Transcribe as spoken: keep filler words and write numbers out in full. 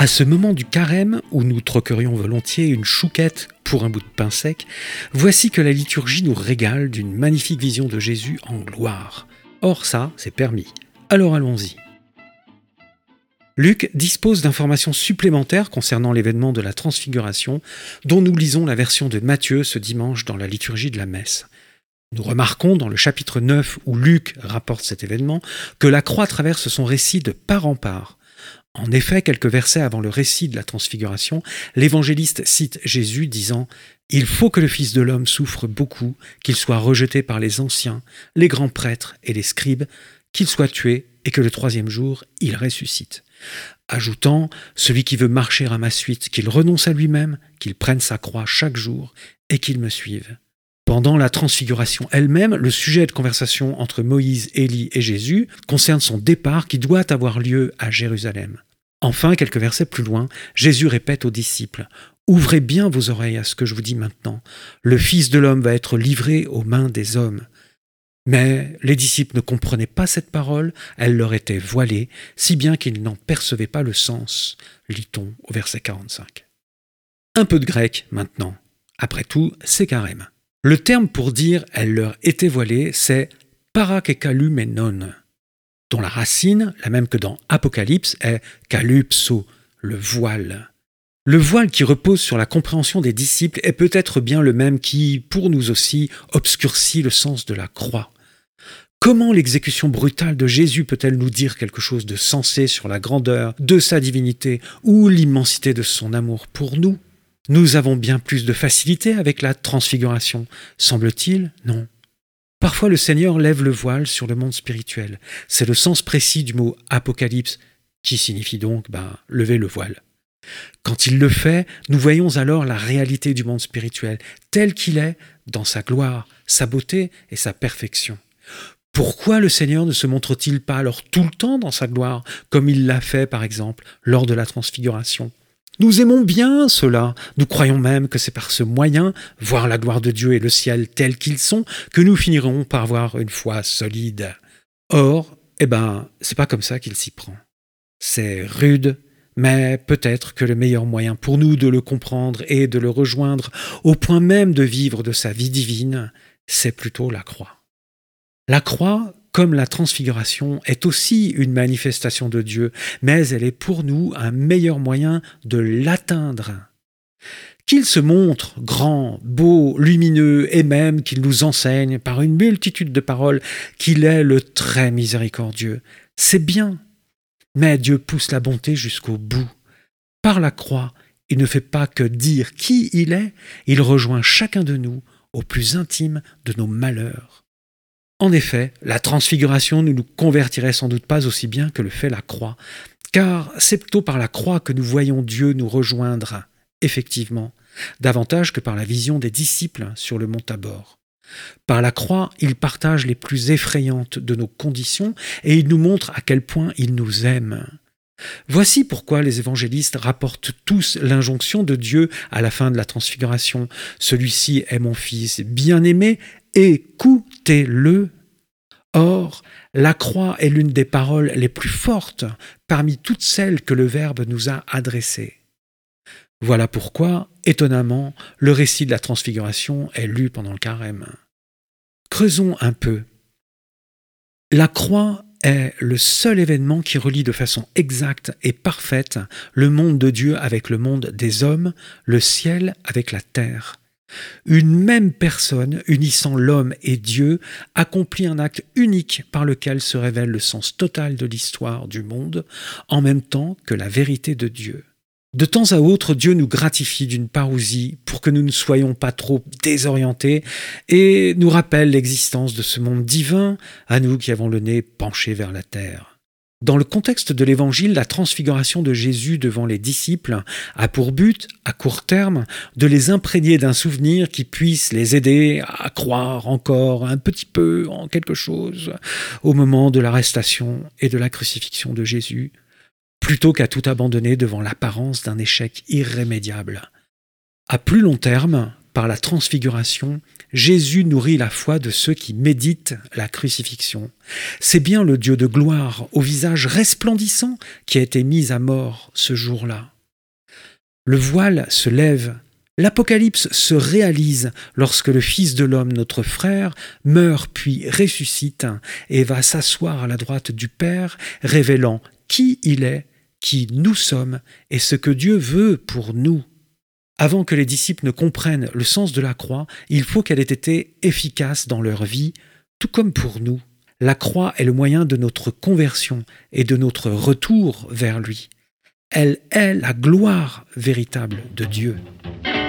À ce moment du carême, où nous troquerions volontiers une chouquette pour un bout de pain sec, voici que la liturgie nous régale d'une magnifique vision de Jésus en gloire. Or ça, c'est permis. Alors allons-y. Luc dispose d'informations supplémentaires concernant l'événement de la Transfiguration, dont nous lisons la version de Matthieu ce dimanche dans la liturgie de la messe. Nous remarquons dans le chapitre neuf où Luc rapporte cet événement que la croix traverse son récit de part en part. En effet, quelques versets avant le récit de la Transfiguration, l'évangéliste cite Jésus disant « Il faut que le Fils de l'homme souffre beaucoup, qu'il soit rejeté par les anciens, les grands prêtres et les scribes, qu'il soit tué et que le troisième jour, il ressuscite. » Ajoutant « Celui qui veut marcher à ma suite, qu'il renonce à lui-même, qu'il prenne sa croix chaque jour et qu'il me suive. » Pendant la Transfiguration elle-même, le sujet de conversation entre Moïse, Élie et Jésus concerne son départ qui doit avoir lieu à Jérusalem. Enfin, quelques versets plus loin, Jésus répète aux disciples « Ouvrez bien vos oreilles à ce que je vous dis maintenant. Le Fils de l'homme va être livré aux mains des hommes. » Mais les disciples ne comprenaient pas cette parole, elle leur était voilée, si bien qu'ils n'en percevaient pas le sens, lit-on au verset quarante-cinq. Un peu de grec maintenant. Après tout, c'est carême. Le terme pour dire « elle leur était voilée », c'est « parakekalumenon », dont la racine, la même que dans Apocalypse, est « kalypso », le voile. Le voile qui repose sur la compréhension des disciples est peut-être bien le même qui, pour nous aussi, obscurcit le sens de la croix. Comment l'exécution brutale de Jésus peut-elle nous dire quelque chose de sensé sur la grandeur de sa divinité ou l'immensité de son amour pour nous ? Nous avons bien plus de facilité avec la transfiguration, semble-t-il, non. Parfois le Seigneur lève le voile sur le monde spirituel. C'est le sens précis du mot « apocalypse » qui signifie donc ben, « lever le voile ». Quand il le fait, nous voyons alors la réalité du monde spirituel, tel qu'il est, dans sa gloire, sa beauté et sa perfection. Pourquoi le Seigneur ne se montre-t-il pas alors tout le temps dans sa gloire, comme il l'a fait par exemple lors de la Transfiguration ? Nous aimons bien cela, nous croyons même que c'est par ce moyen, voir la gloire de Dieu et le ciel tels qu'ils sont, que nous finirons par avoir une foi solide. Or, eh ben, c'est pas comme ça qu'il s'y prend. C'est rude, mais peut-être que le meilleur moyen pour nous de le comprendre et de le rejoindre au point même de vivre de sa vie divine, c'est plutôt la croix. La croix, comme la transfiguration, est aussi une manifestation de Dieu, mais elle est pour nous un meilleur moyen de l'atteindre. Qu'il se montre grand, beau, lumineux, et même qu'il nous enseigne par une multitude de paroles qu'il est le très miséricordieux, c'est bien. Mais Dieu pousse la bonté jusqu'au bout. Par la croix, il ne fait pas que dire qui il est, il rejoint chacun de nous au plus intime de nos malheurs. En effet, la transfiguration ne nous convertirait sans doute pas aussi bien que le fait la croix, car c'est plutôt par la croix que nous voyons Dieu nous rejoindre, effectivement, davantage que par la vision des disciples sur le mont Tabor. Par la croix, il partage les plus effrayantes de nos conditions et il nous montre à quel point il nous aime. Voici pourquoi les évangélistes rapportent tous l'injonction de Dieu à la fin de la transfiguration. « Celui-ci est mon fils bien-aimé, écoutez-le » Or, la croix est l'une des paroles les plus fortes parmi toutes celles que le Verbe nous a adressées. Voilà pourquoi, étonnamment, le récit de la transfiguration est lu pendant le carême. Creusons un peu. La croix est le seul événement qui relie de façon exacte et parfaite le monde de Dieu avec le monde des hommes, le ciel avec la terre. Une même personne, unissant l'homme et Dieu, accomplit un acte unique par lequel se révèle le sens total de l'histoire du monde, en même temps que la vérité de Dieu. De temps à autre, Dieu nous gratifie d'une parousie pour que nous ne soyons pas trop désorientés et nous rappelle l'existence de ce monde divin, à nous qui avons le nez penché vers la terre. Dans le contexte de l'Évangile, la transfiguration de Jésus devant les disciples a pour but, à court terme, de les imprégner d'un souvenir qui puisse les aider à croire encore un petit peu en quelque chose au moment de l'arrestation et de la crucifixion de Jésus, plutôt qu'à tout abandonner devant l'apparence d'un échec irrémédiable. À plus long terme, par la transfiguration, Jésus nourrit la foi de ceux qui méditent la crucifixion. C'est bien le Dieu de gloire, au visage resplendissant, qui a été mis à mort ce jour-là. Le voile se lève. L'Apocalypse se réalise lorsque le Fils de l'homme, notre frère, meurt puis ressuscite et va s'asseoir à la droite du Père, révélant qui il est, qui nous sommes et ce que Dieu veut pour nous. Avant que les disciples ne comprennent le sens de la croix, il faut qu'elle ait été efficace dans leur vie, tout comme pour nous. La croix est le moyen de notre conversion et de notre retour vers lui. Elle est la gloire véritable de Dieu.